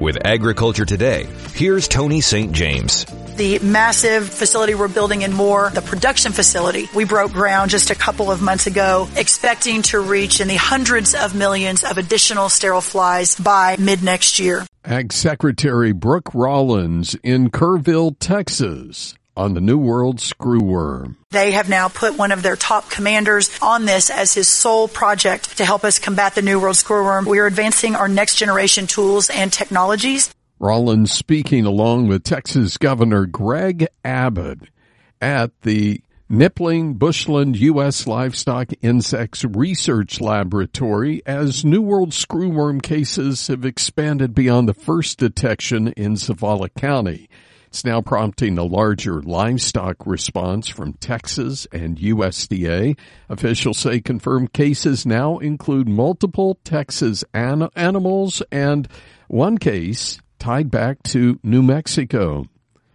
With Agriculture Today, here's Tony St. James. The massive facility we're building in Moore, the production facility, we broke ground just a couple of months ago, expecting to reach in the hundreds of millions of additional sterile flies by mid-next year. Ag Secretary Brooke Rollins in Kerrville, Texas, on the New World screwworm. They have now put one of their top commanders on this as his sole project to help us combat the New World screwworm. We are advancing our next generation tools and technologies. Rollins speaking along with Texas Governor Greg Abbott at the Nipling Bushland U.S. Livestock Insects Research Laboratory as New World screwworm cases have expanded beyond the first detection in Zavala County. It's now prompting a larger livestock response from Texas and USDA. Officials say confirmed cases now include multiple Texas animals and one case tied back to New Mexico.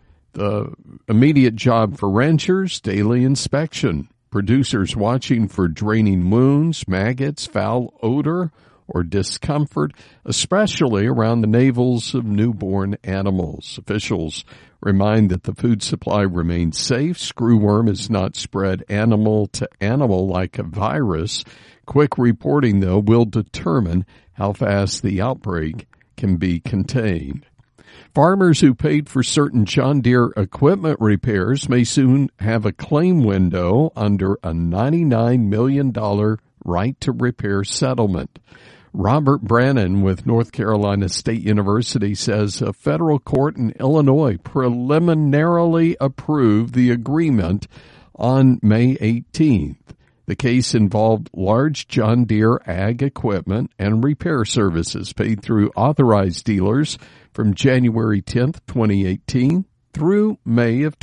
The immediate job for ranchers, daily inspection. Producers watching for draining wounds, maggots, foul odor, or discomfort, especially around the navels of newborn animals. Officials remind that the food supply remains safe. Screwworm is not spread animal to animal like a virus. Quick reporting, though, will determine how fast the outbreak can be contained. Farmers who paid for certain John Deere equipment repairs may soon have a claim window under a $99 million right to repair settlement. Robert Brannon with North Carolina State University says a federal court in Illinois preliminarily approved the agreement on May 18th. The case involved large John Deere ag equipment and repair services paid through authorized dealers from January 10th, 2018 through May of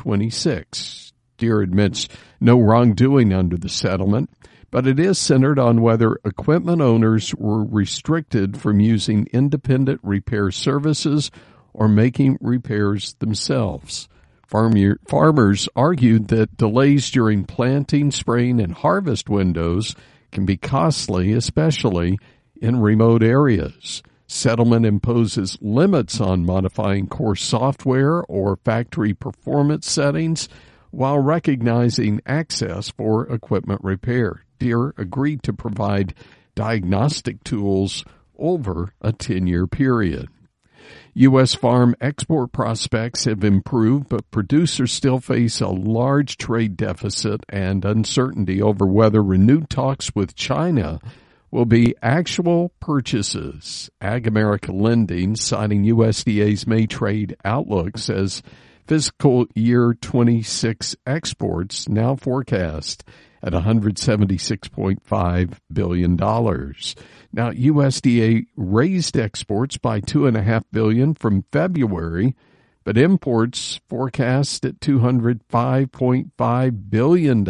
2026. Deere admits no wrongdoing under the settlement, but it is centered on whether equipment owners were restricted from using independent repair services or making repairs themselves. Farmers argued that delays during planting, spraying, and harvest windows can be costly, especially in remote areas. Settlement imposes limits on modifying core software or factory performance settings while recognizing access for equipment repair. Deere agreed to provide diagnostic tools over a 10-year period. U.S. farm export prospects have improved, but producers still face a large trade deficit and uncertainty over whether renewed talks with China will be actual purchases. Ag America Lending, citing USDA's May trade outlook, says fiscal year 26 exports now forecast at $176.5 billion. Now, USDA raised exports by $2.5 billion from February, but imports forecast at $205.5 billion.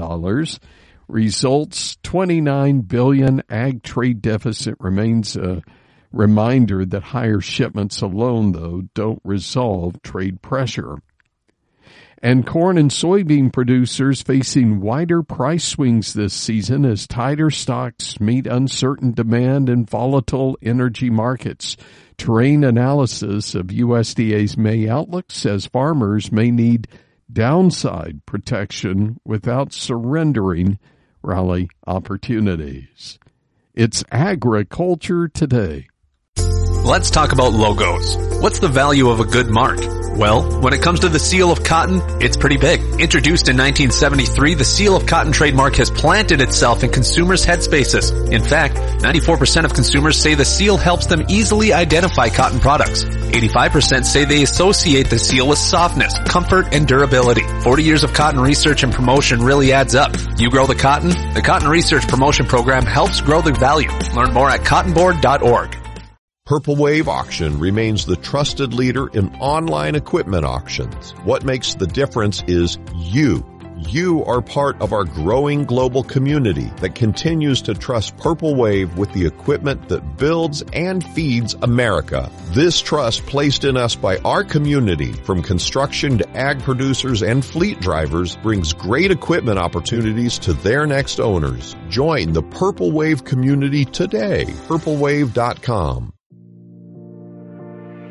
Results $29 billion. Ag trade deficit remains a reminder that higher shipments alone, though, don't resolve trade pressure. And corn and soybean producers facing wider price swings this season as tighter stocks meet uncertain demand in volatile energy markets. Terrain analysis of USDA's May outlook says farmers may need downside protection without surrendering rally opportunities. It's Agriculture Today. Let's talk about logos. What's the value of a good mark? Well, when it comes to the Seal of Cotton, it's pretty big. Introduced in 1973, the Seal of Cotton trademark has planted itself in consumers' headspaces. In fact, 94% of consumers say the seal helps them easily identify cotton products. 85% say they associate the seal with softness, comfort, and durability. 40 years of cotton research and promotion really adds up. You grow the cotton? The Cotton Research Promotion Program helps grow the value. Learn more at cottonboard.org. Purple Wave Auction remains the trusted leader in online equipment auctions. What makes the difference is you. You are part of our growing global community that continues to trust Purple Wave with the equipment that builds and feeds America. This trust placed in us by our community, from construction to ag producers and fleet drivers, brings great equipment opportunities to their next owners. Join the Purple Wave community today. PurpleWave.com.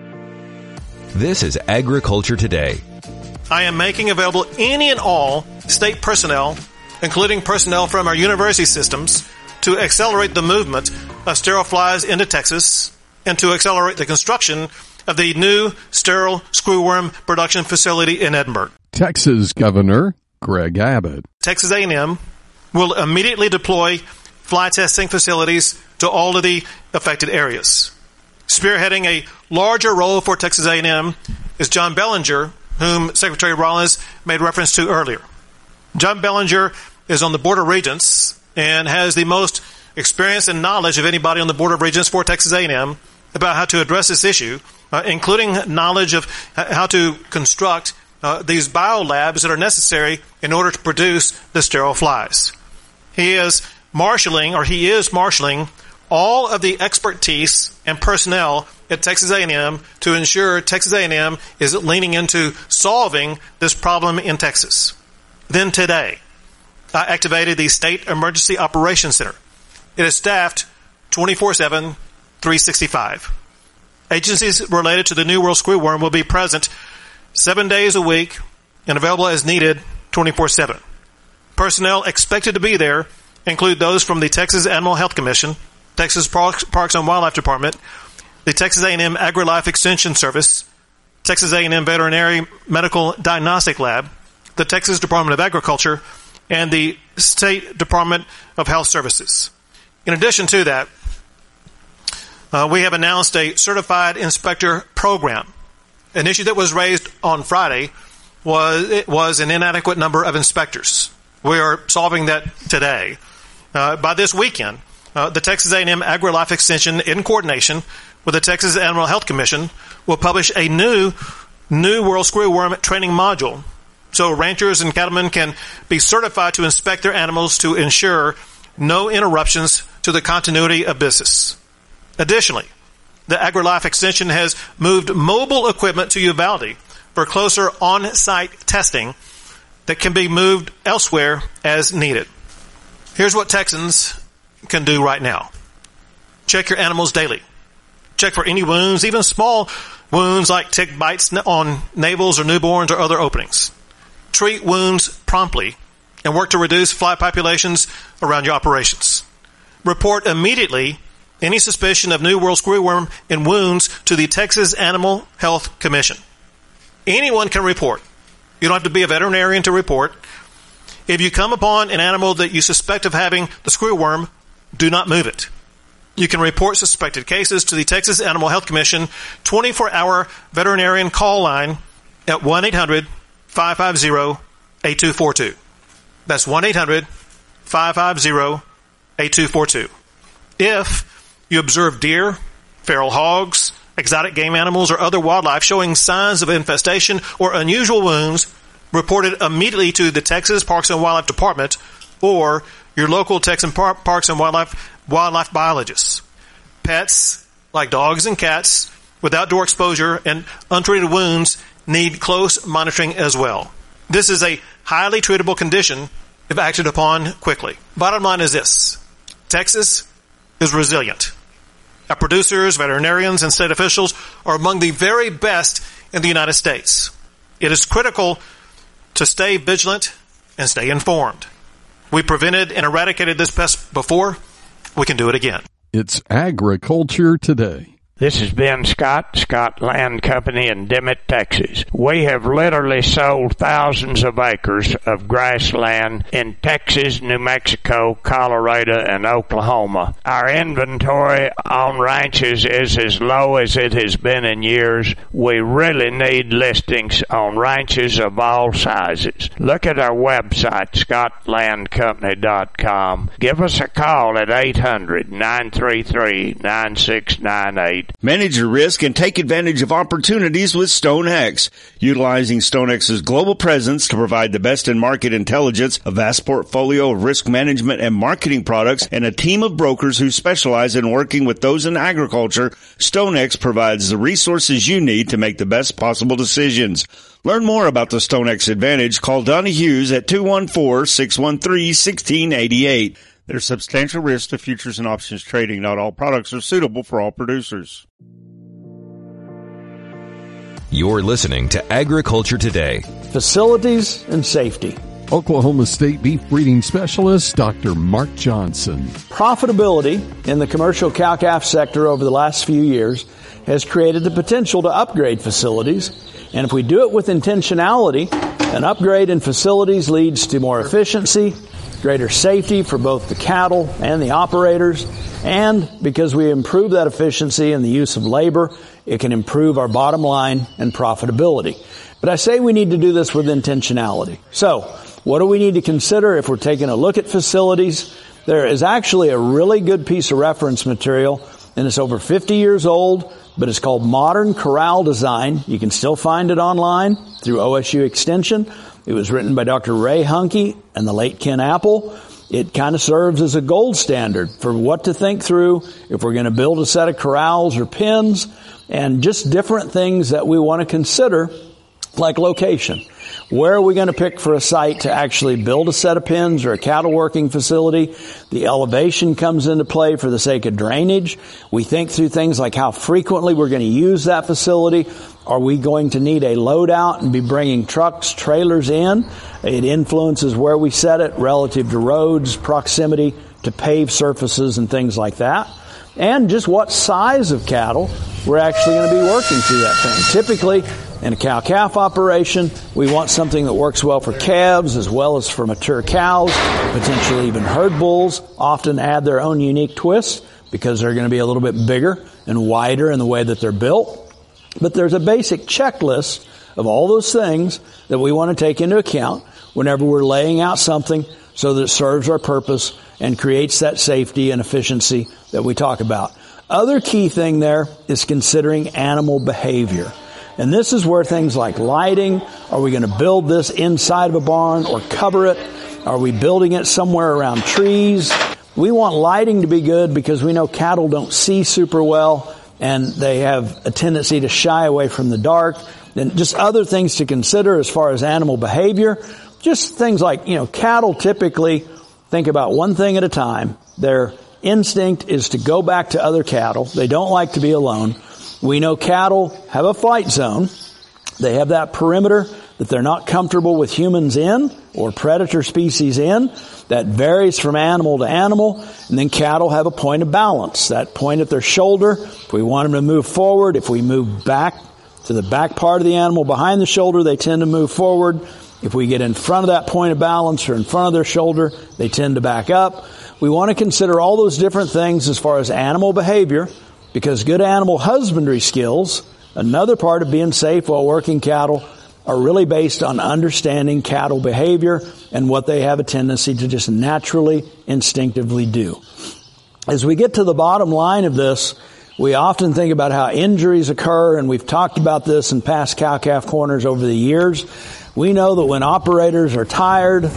This is Agriculture Today. I am making available any and all state personnel, including personnel from our university systems, to accelerate the movement of sterile flies into Texas and to accelerate the construction of the new sterile screwworm production facility in Edinburgh. Texas Governor Greg Abbott. Texas A&M will immediately deploy fly testing facilities to all of the affected areas. Spearheading a larger role for Texas A&M is John Bellinger, whom Secretary Rollins made reference to earlier. John Bellinger is on the Board of Regents and has the most experience and knowledge of anybody on the Board of Regents for Texas A&M about how to address this issue, including knowledge of how to construct these biolabs that are necessary in order to produce the sterile flies. He is marshaling all of the expertise and personnel at Texas A&M to ensure Texas A&M is leaning into solving this problem in Texas. Then today, I activated the State Emergency Operations Center. It is staffed 24/7, 365. Agencies related to the New World Screwworm will be present 7 days a week and available as needed 24/7. Personnel expected to be there include those from the Texas Animal Health Commission, Texas Parks and Wildlife Department, the Texas A&M AgriLife Extension Service, Texas A&M Veterinary Medical Diagnostic Lab, the Texas Department of Agriculture, and the State Department of Health Services. In addition to that, we have announced a certified inspector program. An issue that was raised on Friday was an inadequate number of inspectors. We are solving that today. By this weekend, the Texas A&M AgriLife Extension, in coordination with the Texas Animal Health Commission, will publish a new World Screwworm training module so ranchers and cattlemen can be certified to inspect their animals to ensure no interruptions to the continuity of business. Additionally, the AgriLife Extension has moved mobile equipment to Uvalde for closer on-site testing that can be moved elsewhere as needed. Here's what Texans can do right now. Check your animals daily. Check for any wounds, even small wounds like tick bites on navels or newborns or other openings. Treat wounds promptly and work to reduce fly populations around your operations. Report immediately any suspicion of New World Screwworm in wounds to the Texas Animal Health Commission. Anyone can report. You don't have to be a veterinarian to report. If you come upon an animal that you suspect of having the screwworm, do not move it. You can report suspected cases to the Texas Animal Health Commission 24-hour veterinarian call line at 1-800-550-8242. That's 1-800-550-8242. If you observe deer, feral hogs, exotic game animals, or other wildlife showing signs of infestation or unusual wounds, report it immediately to the Texas Parks and Wildlife Department or your local Texas Parks and Wildlife biologists. Pets, like dogs and cats, with outdoor exposure and untreated wounds need close monitoring as well. This is a highly treatable condition if acted upon quickly. Bottom line is this: Texas is resilient. Our producers, veterinarians, and state officials are among the very best in the United States. It is critical to stay vigilant and stay informed. We prevented and eradicated this pest before. We can do it again. It's Agriculture Today. This is Ben Scott Land Company in Dimmitt, Texas. We have literally sold thousands of acres of grassland in Texas, New Mexico, Colorado, and Oklahoma. Our inventory on ranches is as low as it has been in years. We really need listings on ranches of all sizes. Look at our website, scottlandcompany.com. Give us a call at 800-933-9698. Manage your risk and take advantage of opportunities with StoneX. Utilizing StoneX's global presence to provide the best in market intelligence, a vast portfolio of risk management and marketing products, and a team of brokers who specialize in working with those in agriculture, StoneX provides the resources you need to make the best possible decisions. Learn more about the StoneX Advantage. Call Donnie Hughes at 214-613-1688. There's substantial risk to futures and options trading. Not all products are suitable for all producers. You're listening to Agriculture Today. Facilities and safety. Oklahoma State beef breeding specialist, Dr. Mark Johnson. Profitability in the commercial cow-calf sector over the last few years has created the potential to upgrade facilities. And if we do it with intentionality, an upgrade in facilities leads to more efficiency, greater safety for both the cattle and the operators. And because we improve that efficiency and the use of labor, it can improve our bottom line and profitability. But I say we need to do this with intentionality. So, what do we need to consider if we're taking a look at facilities? There is actually a really good piece of reference material, and it's over 50 years old, but it's called Modern Corral Design. You can still find it online through OSU Extension. It was written by Dr. Ray Hunke and the late Ken Apple. It kind of serves as a gold standard for what to think through if we're going to build a set of corrals or pens, and just different things that we want to consider, like location. Where are we going to pick for a site to actually build a set of pens or a cattle working facility? The elevation comes into play for the sake of drainage. We think through things like how frequently we're going to use that facility. Are we going to need a loadout and be bringing trucks, trailers in? It influences where we set it relative to roads, proximity to paved surfaces and things like that. And just what size of cattle we're actually going to be working through that thing. Typically, in a cow-calf operation, we want something that works well for calves as well as for mature cows. Potentially even herd bulls often add their own unique twists because they're going to be a little bit bigger and wider in the way that they're built. But there's a basic checklist of all those things that we want to take into account whenever we're laying out something so that it serves our purpose and creates that safety and efficiency that we talk about. Other key thing there is considering animal behavior. And this is where things like lighting, are we going to build this inside of a barn or cover it? Are we building it somewhere around trees? We want lighting to be good because we know cattle don't see super well and they have a tendency to shy away from the dark. And just other things to consider as far as animal behavior. Just things like, cattle typically think about one thing at a time. Their instinct is to go back to other cattle. They don't like to be alone. We know cattle have a fight zone. They have that perimeter that they're not comfortable with humans in or predator species in. That varies from animal to animal. And then cattle have a point of balance, that point at their shoulder. If we want them to move forward, if we move back to the back part of the animal behind the shoulder, they tend to move forward. If we get in front of that point of balance or in front of their shoulder, they tend to back up. We want to consider all those different things as far as animal behavior, because good animal husbandry skills, another part of being safe while working cattle, are really based on understanding cattle behavior and what they have a tendency to just naturally, instinctively do. As we get to the bottom line of this, we often think about how injuries occur, and we've talked about this in past cow-calf corners over the years. We know that when operators are tired,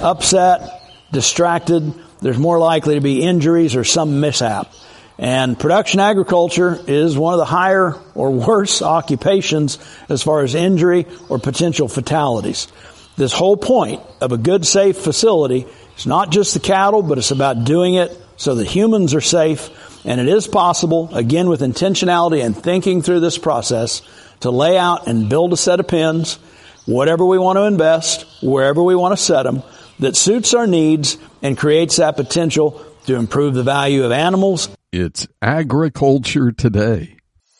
upset, distracted, there's more likely to be injuries or some mishap. And production agriculture is one of the higher or worse occupations as far as injury or potential fatalities. This whole point of a good, safe facility is not just the cattle, but it's about doing it so that humans are safe. And it is possible, again, with intentionality and thinking through this process, to lay out and build a set of pens, whatever we want to invest, wherever we want to set them, that suits our needs and creates that potential to improve the value of animals. It's Agriculture Today.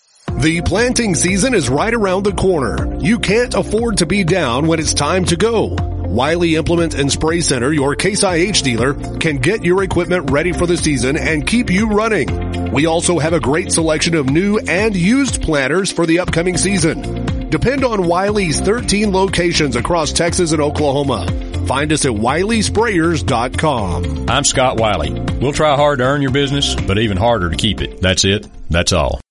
The planting season is right around the corner. You can't afford to be down when it's time to go. Wiley Implement and Spray Center, your Case IH dealer, can get your equipment ready for the season and keep you running. We also have a great selection of new and used planters for the upcoming season. Depend on Wiley's 13 locations across Texas and Oklahoma. Find us at WileySprayers.com. I'm Scott Wiley. We'll try hard to earn your business, but even harder to keep it. That's it. That's all.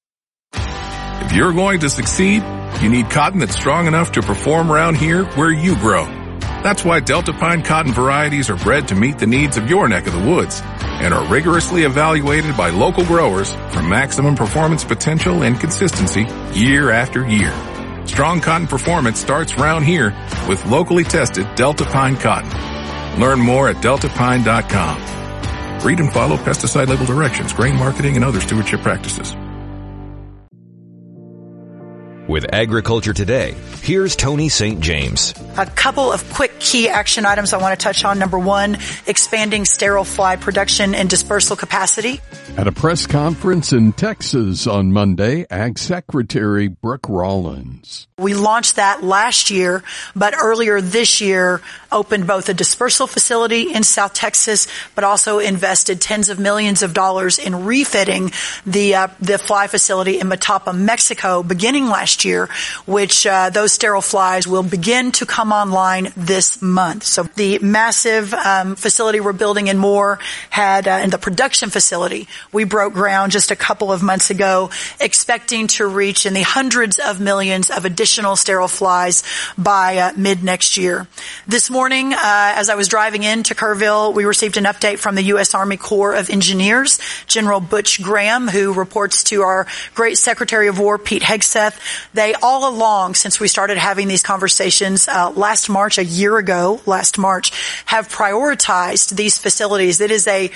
If you're going to succeed, you need cotton that's strong enough to perform around here where you grow. That's why Delta Pine cotton varieties are bred to meet the needs of your neck of the woods and are rigorously evaluated by local growers for maximum performance potential and consistency year after year. Strong cotton performance starts round here with locally tested Delta Pine cotton. Learn more at deltapine.com. Read and follow pesticide label directions, grain marketing, and other stewardship practices. With Agriculture Today, here's Tony St. James. A couple of quick key action items I want to touch on. Number one, expanding sterile fly production and dispersal capacity. At a press conference in Texas on Monday, Ag Secretary Brooke Rollins. We launched that last year, but earlier this year opened both a dispersal facility in South Texas, but also invested tens of millions of dollars in refitting the fly facility in Matapa, Mexico, beginning last year, which those sterile flies will begin to come online this month. So the massive facility we're building in Moore had in the production facility, we broke ground just a couple of months ago, expecting to reach in the hundreds of millions of additional sterile flies by mid next year. This morning, as I was driving into Kerrville, we received an update from the U.S. Army Corps of Engineers, General Butch Graham, who reports to our great Secretary of War, Pete Hegseth. They all along, since we started having these conversations last March, a year ago, last March, have prioritized these facilities. It is a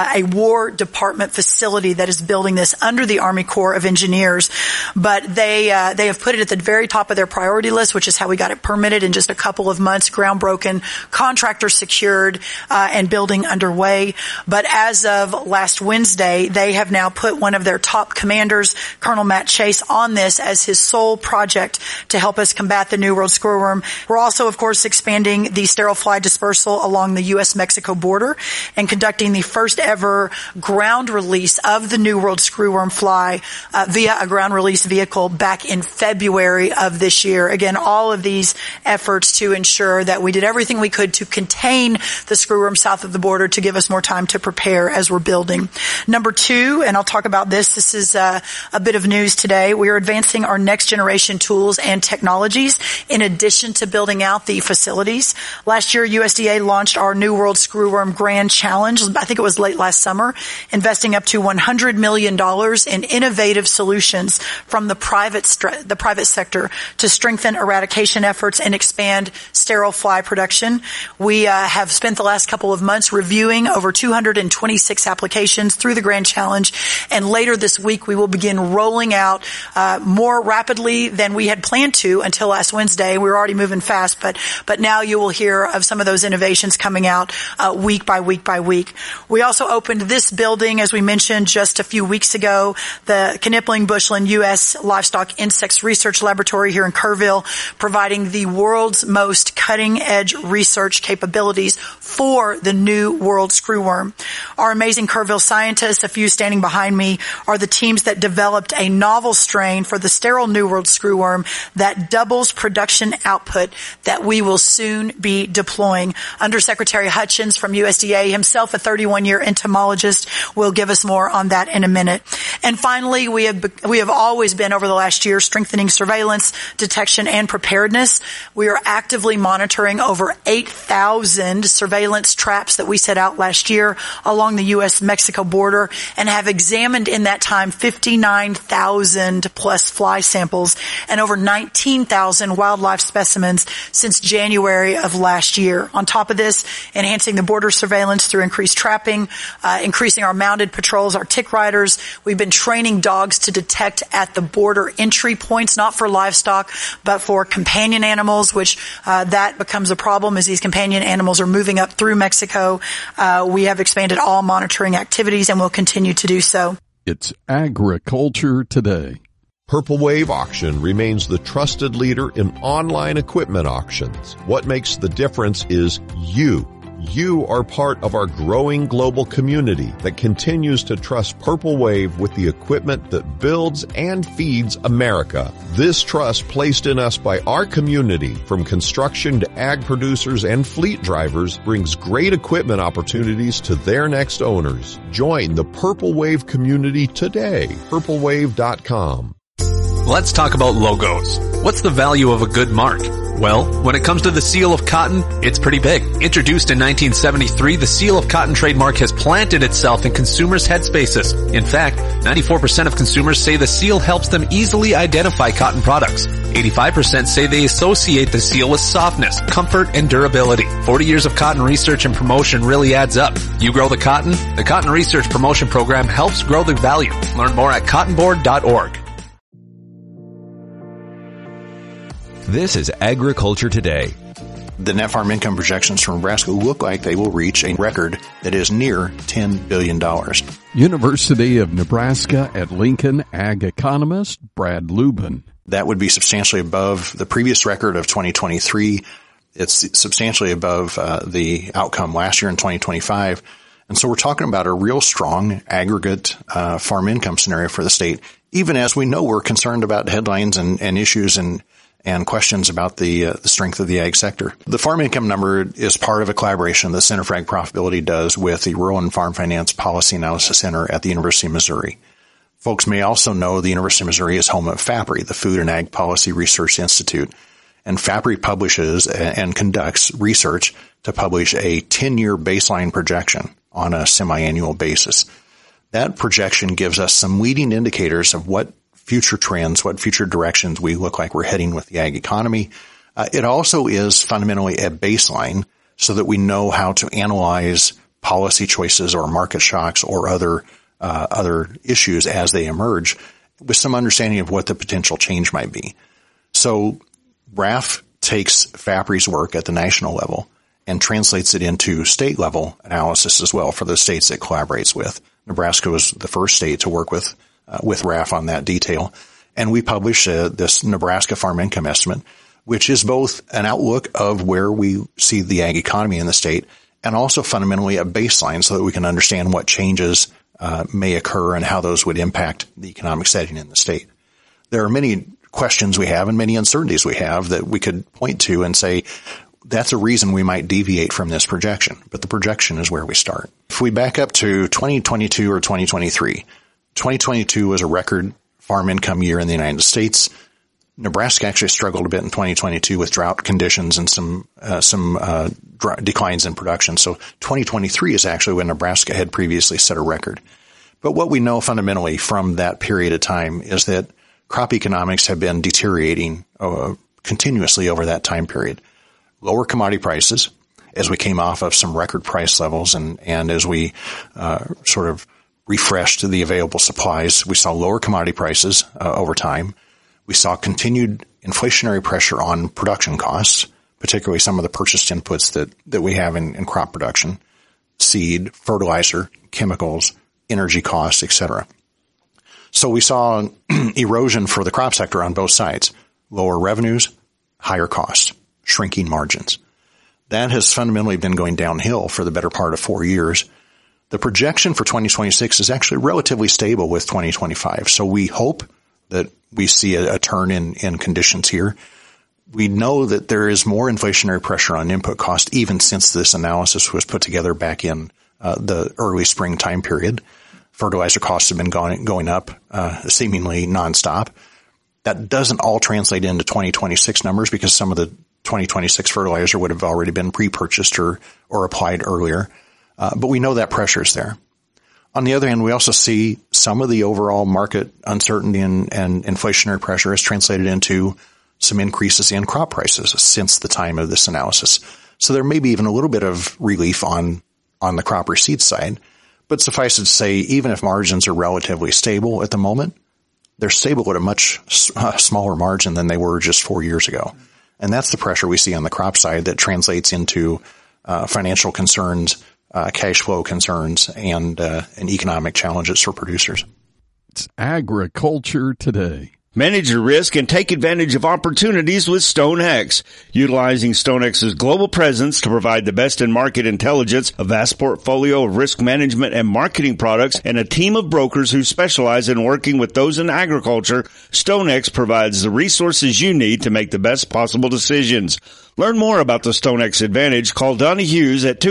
War Department facility that is building this under the Army Corps of Engineers, but they have put it at the very top of their priority list, which is how we got it permitted in just a couple of months, ground broken, contractor secured, and building underway. But as of last Wednesday, they have now put one of their top commanders, Colonel Matt Chase, on this as his sole project to help us combat the New World Screwworm. We're also, of course, expanding the sterile fly dispersal along the U.S.-Mexico border and conducting the first ever ground release of the New World Screwworm fly via a ground release vehicle back in February of this year. Again, all of these efforts to ensure that we did everything we could to contain the screwworm south of the border to give us more time to prepare as we're building. Number two, and I'll talk about this. This is a bit of news today. We are advancing our next generation tools and technologies in addition to building out the facilities. Last year, USDA launched our New World Screwworm Grand Challenge. I think it was late last summer, investing up to $100 million in innovative solutions from the private sector to strengthen eradication efforts and expand sterile fly production. We have spent the last couple of months reviewing over 226 applications through the Grand Challenge, and later this week we will begin rolling out more rapidly than we had planned to until last Wednesday. We were already moving fast, but now you will hear of some of those innovations coming out week by week by week. We also opened this building, as we mentioned just a few weeks ago, the Knipling-Bushland U.S. Livestock Insects Research Laboratory here in Kerrville, providing the world's most cutting-edge research capabilities for the New World Screwworm. Our amazing Kerrville scientists, a few standing behind me, are the teams that developed a novel strain for the sterile New World Screwworm that doubles production output that we will soon be deploying. Undersecretary Hutchins from USDA, himself a 31-year entomologist, will give us more on that in a minute. And finally, we have always been over the last year strengthening surveillance, detection, and preparedness. We are actively monitoring over 8,000 surveillance traps that we set out last year along the U.S.-Mexico border and have examined in that time 59,000 plus fly samples and over 19,000 wildlife specimens since January of last year. On top of this, enhancing the border surveillance through increased trapping, increasing our mounted patrols, our tick riders. We've been training dogs to detect at the border entry points, not for livestock, but for companion animals, which that becomes a problem as these companion animals are moving up through Mexico. We have expanded all monitoring activities and will continue to do so. It's Agriculture Today. Purple Wave Auction remains the trusted leader in online equipment auctions. What makes the difference is you. You are part of our growing global community that continues to trust Purple Wave with the equipment that builds and feeds America. This trust placed in us by our community, from construction to ag producers and fleet drivers, brings great equipment opportunities to their next owners. Join the Purple Wave community today. PurpleWave.com. Let's talk about logos. What's the value of a good mark? Well, when it comes to the seal of cotton, it's pretty big. Introduced in 1973, the seal of cotton trademark has planted itself in consumers' headspaces. In fact, 94% of consumers say the seal helps them easily identify cotton products. 85% say they associate the seal with softness, comfort, and durability. 40 years of cotton research and promotion really adds up. You grow the cotton? The Cotton Research Promotion Program helps grow the value. Learn more at cottonboard.org. This is Agriculture Today. The net farm income projections from Nebraska look like they will reach a record that is near $10 billion. University of Nebraska at Lincoln ag economist Brad Lubin. That would be substantially above the previous record of 2023. It's substantially above the outcome last year in 2025. And so we're talking about a real strong aggregate farm income scenario for the state, even as we know we're concerned about headlines and issues and questions about the strength of the ag sector. The farm income number is part of a collaboration the Center for Ag Profitability does with the Rural and Farm Finance Policy Analysis Center at the University of Missouri. Folks may also know the University of Missouri is home of FAPRI, the Food and Ag Policy Research Institute. And FAPRI publishes and conducts research to publish a 10-year baseline projection on a semi-annual basis. That projection gives us some leading indicators of what future trends, what future directions we look like we're heading with the ag economy. It also is fundamentally a baseline so that we know how to analyze policy choices or market shocks or other issues as they emerge with some understanding of what the potential change might be. So RAF takes FAPRI's work at the national level and translates it into state level analysis as well for the states it collaborates with. Nebraska was the first state to work with RAF on that detail. And we publish this Nebraska Farm Income Estimate, which is both an outlook of where we see the ag economy in the state and also fundamentally a baseline so that we can understand what changes may occur and how those would impact the economic setting in the state. There are many questions we have and many uncertainties we have that we could point to and say, that's a reason we might deviate from this projection. But the projection is where we start. If we back up to 2022 or 2023, 2022 was a record farm income year in the United States. Nebraska actually struggled a bit in 2022 with drought conditions and some declines in production. So 2023 is actually when Nebraska had previously set a record. But what we know fundamentally from that period of time is that crop economics have been deteriorating continuously over that time period. Lower commodity prices as we came off of some record price levels and as we sort of refreshed the available supplies, we saw lower commodity prices over time. We saw continued inflationary pressure on production costs, particularly some of the purchased inputs that we have in crop production, seed, fertilizer, chemicals, energy costs, etc. So we saw erosion for the crop sector on both sides, lower revenues, higher costs, shrinking margins. That has fundamentally been going downhill for the better part of 4 years. The projection for 2026 is actually relatively stable with 2025. So we hope that we see a turn in conditions here. We know that there is more inflationary pressure on input cost even since this analysis was put together back in the early spring time period. Fertilizer costs have been going up seemingly nonstop. That doesn't all translate into 2026 numbers because some of the 2026 fertilizer would have already been pre-purchased or applied earlier. But we know that pressure is there. On the other hand, we also see some of the overall market uncertainty and inflationary pressure has translated into some increases in crop prices since the time of this analysis. So there may be even a little bit of relief on the crop receipts side. But suffice it to say, even if margins are relatively stable at the moment, they're stable at a much smaller margin than they were just 4 years ago. And that's the pressure we see on the crop side that translates into financial concerns, cash flow concerns, and economic challenges for producers. It's Agriculture Today. Manage your risk and take advantage of opportunities with StoneX. Utilizing StoneX's global presence to provide the best in market intelligence, a vast portfolio of risk management and marketing products, and a team of brokers who specialize in working with those in agriculture, StoneX provides the resources you need to make the best possible decisions. Learn more about the StoneX Advantage. Call Donnie Hughes at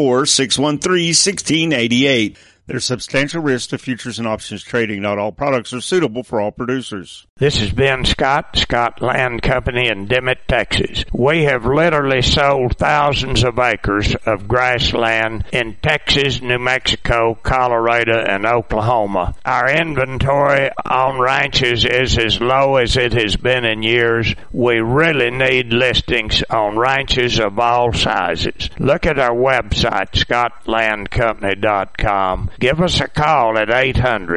214-613-1688. There's substantial risk to futures and options trading. Not all products are suitable for all producers. This is Ben Scott Land Company in Dimmitt, Texas. We have literally sold thousands of acres of grassland in Texas, New Mexico, Colorado, and Oklahoma. Our inventory on ranches is as low as it has been in years. We really need listings on ranches of all sizes. Look at our website, scottlandcompany.com. Give us a call at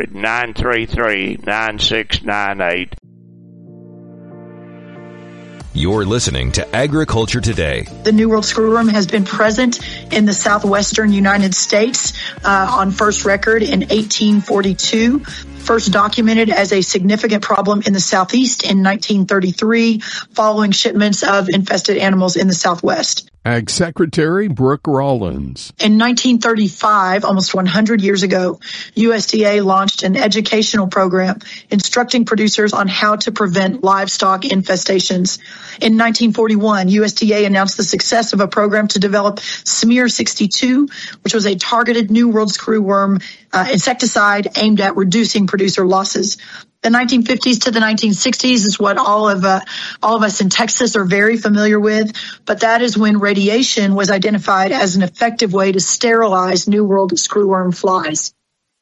800-933-9698. You're listening to Agriculture Today. The New World Screwworm has been present in the southwestern United States on first record in 1842. First documented as a significant problem in the southeast in 1933, following shipments of infested animals in the southwest. Ag Secretary Brooke Rollins. In 1935, almost 100 years ago, USDA launched an educational program instructing producers on how to prevent livestock infestations. In 1941, USDA announced the success of a program to develop Smear 62, which was a targeted New World Screwworm insecticide aimed at reducing producer losses. The 1950s to the 1960s is what all of us in Texas are very familiar with, but that is when radiation was identified as an effective way to sterilize New World Screwworm flies.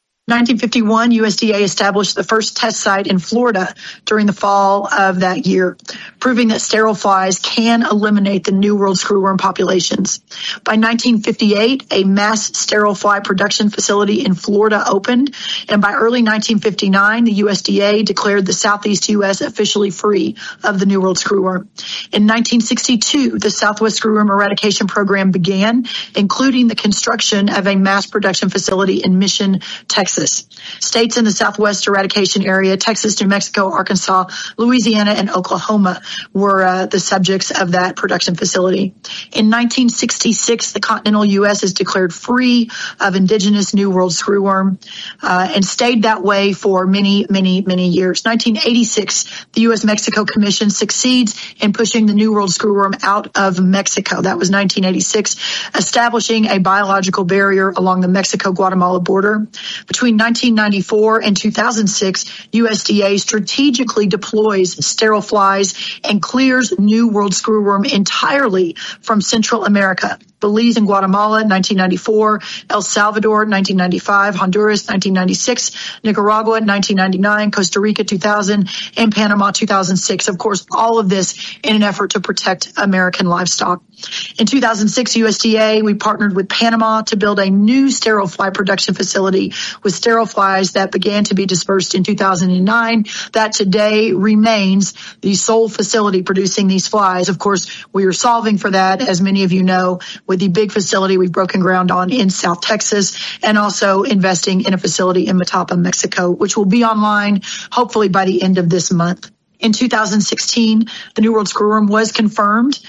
1951, USDA established the first test site in Florida during the fall of that year, proving that sterile flies can eliminate the New World Screwworm populations. By 1958, a mass sterile fly production facility in Florida opened, and by early 1959, the USDA declared the Southeast U.S. officially free of the New World Screwworm. In 1962, the Southwest Screwworm Eradication Program began, including the construction of a mass production facility in Mission, Texas. States in the Southwest eradication area, Texas, New Mexico, Arkansas, Louisiana, and Oklahoma were the subjects of that production facility. In 1966, the continental U.S. is declared free of indigenous New World Screwworm and stayed that way for many, many, many years. 1986, the U.S.-Mexico Commission succeeds in pushing the New World Screwworm out of Mexico. That was 1986, establishing a biological barrier along the Mexico-Guatemala border. Between 1994 and 2006, USDA strategically deploys sterile flies and clears New World Screwworm entirely from Central America. Belize and Guatemala, 1994, El Salvador, 1995, Honduras, 1996, Nicaragua, 1999, Costa Rica, 2000, and Panama, 2006. Of course, all of this in an effort to protect American livestock. In 2006, USDA, we partnered with Panama to build a new sterile fly production facility with sterile flies that began to be dispersed in 2009. That today remains the sole facility producing these flies. Of course, we are solving for that, as many of you know, with the big facility we've broken ground on in South Texas, and also investing in a facility in Matapa, Mexico, which will be online hopefully by the end of this month. In 2016, the New World Screwworm was confirmed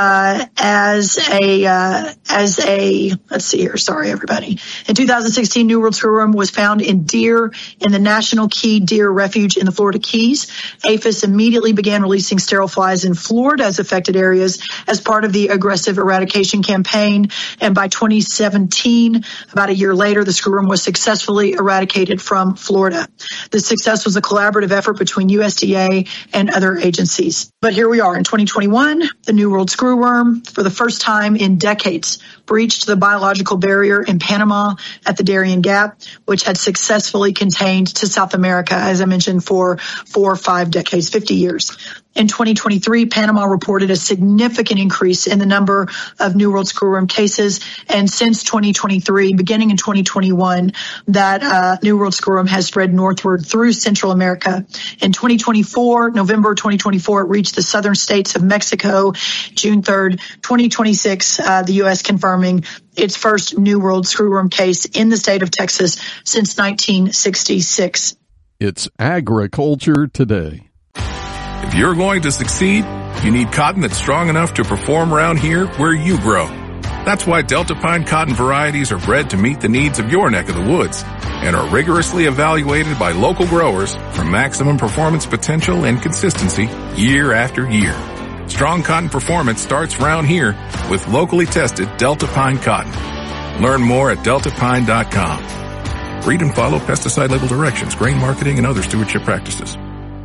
as a let's see here. Sorry, everybody. In 2016, New World Screwworm was found in deer in the National Key Deer Refuge in the Florida Keys. APHIS immediately began releasing sterile flies in Florida's affected areas as part of the aggressive eradication campaign. And by 2017, about a year later, the screwworm was successfully eradicated from Florida. This success was a collaborative effort between USDA and other agencies. But here we are in 2021, the New World Screwworm, for the first time in decades, breached the biological barrier in Panama at the Darien Gap, which had successfully contained to South America, as I mentioned, for 4 or 5 decades, 50 years. In 2023, Panama reported a significant increase in the number of New World Screwworm cases. And since 2023, beginning in 2021, that New World Screwworm has spread northward through Central America. In 2024, November 2024, it reached the southern states of Mexico. June 3rd, 2026, the U.S. confirming its first New World Screwworm case in the state of Texas since 1966. It's Agriculture Today. If you're going to succeed, you need cotton that's strong enough to perform around here where you grow. That's why Delta Pine cotton varieties are bred to meet the needs of your neck of the woods and are rigorously evaluated by local growers for maximum performance potential and consistency year after year. Strong cotton performance starts round here with locally tested Delta Pine cotton. Learn more at deltapine.com. Read and follow pesticide label directions, grain marketing, and other stewardship practices.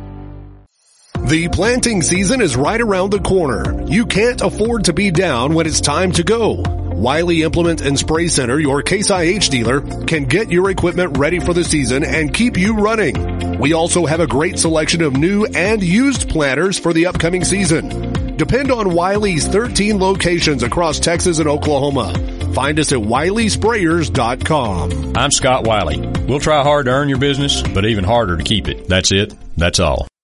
The planting season is right around the corner. You can't afford to be down when it's time to go. Wiley Implement and Spray Center, your Case IH dealer, can get your equipment ready for the season and keep you running. We also have a great selection of new and used planters for the upcoming season. Depend on Wiley's 13 locations across Texas and Oklahoma. Find us at WileySprayers.com. I'm Scott Wiley. We'll try hard to earn your business, but even harder to keep it. That's it. That's all.